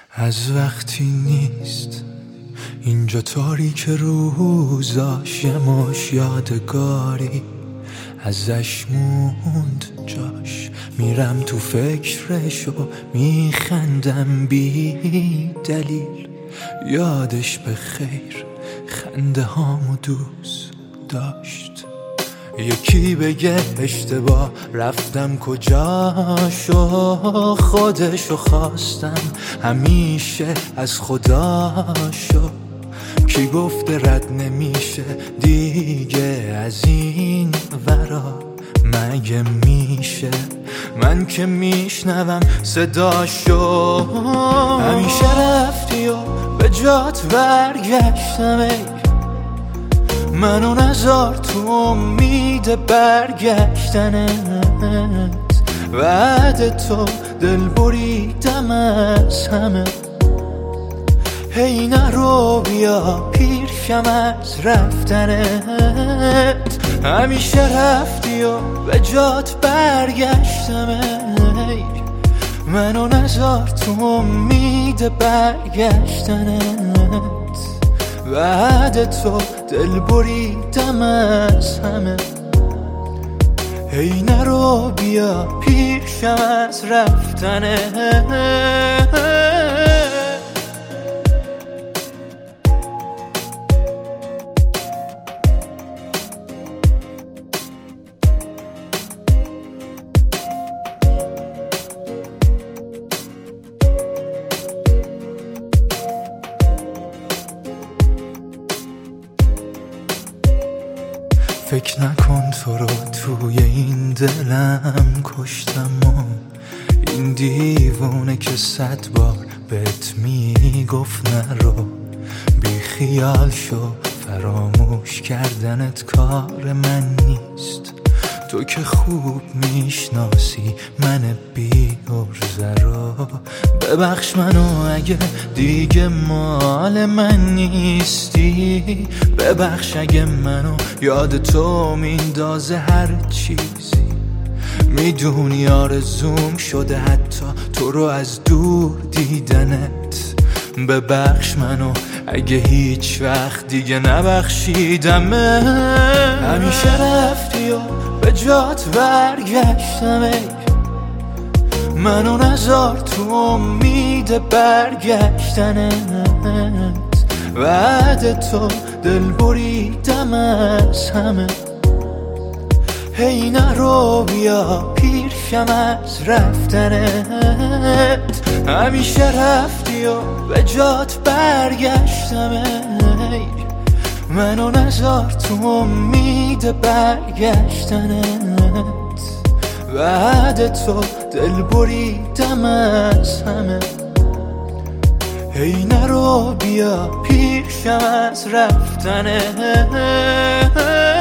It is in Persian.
از وقتی نیست اینجا تاریک روزاش، یه مش یادگاری ازش موند جاش. میرم تو فکرش و میخندم بی دلیل، یادش به خیر خنده هامو دوست داشت. یکی بگه اشتباه رفتم کجاشو، خودشو خواستم همیشه از خداشو. کی گفته رد نمیشه دیگه از این ورا، مگه میشه؟ من که میشنوم صداشو. همیشه رفتی و به جات برگشتم، ای منو نذار تو امید برگشتنت. بعد تو دل بریدم از همه، هی نرو بیا پیرشم از رفتنت. همیشه رفتی و به جات برگشتم، ای منو نذار تو امید برگشتنت. بعد تو دل بریدم از همه، هی نرو بیا پیشم از رفتنت. فکر نکن تو رو توی این دلم کشتم و این دیوونه که 100 بار بهت میگفت نرو. بی خیال شو، فراموش کردنت کار من نیست. تو که خوب میشناسی من بی عرضه رو. ببخش منو اگه دیگه مال من نیستی، ببخش اگه منو یاد تو میندازه هر چیزی. میدونی آرزوم شده حتی تو رو از دور دیدنت. ببخش منو اگه هیچ وقت دیگه نبخشیدم. همیشه رفتی و به جات برگشتم، ای منو نذار تو امید برگشتنت. بعد تو دل بریدم از همه، هی نرو بیا پیرشم از رفتنت. همیشه رفتی و به جات برگشتم، ای منو نذار تو امید برگشتنت. بعد تو دل بریدم از همه، هی نرو بیا پیشم از رفتنت.